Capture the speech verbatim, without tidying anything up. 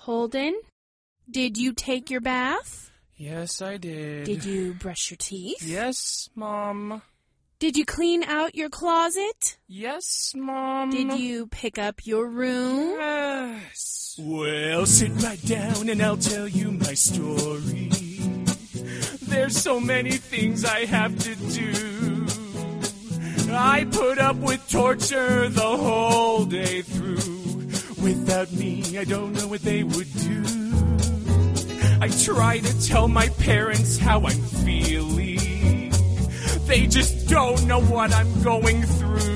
Holden, did you take your bath? Yes, I did. Did you brush your teeth? Yes, Mom. Did you clean out your closet? Yes, Mom. Did you pick up your room? Yes. Well, sit right down and I'll tell you my story. There's so many things I have to do. I put up with torture the whole day through. Without me, I don't know what they would do. I try to tell my parents how I'm feeling. They just don't know what I'm going through.